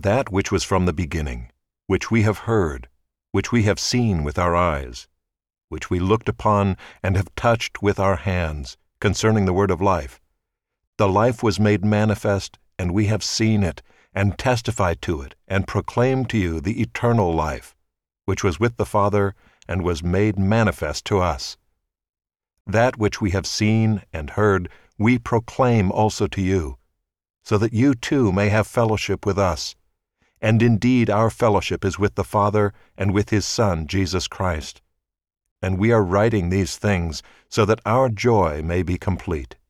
That which was from the beginning, which we have heard, which we have seen with our eyes, which we looked upon and have touched with our hands, concerning the word of life. The life was made manifest, and we have seen it, and testified to it, and proclaimed to you the eternal life, which was with the Father, and was made manifest to us. That which we have seen and heard we proclaim also to you, so that you too may have fellowship with us. And indeed our fellowship is with the Father and with His Son, Jesus Christ. And we are writing these things so that our joy may be complete.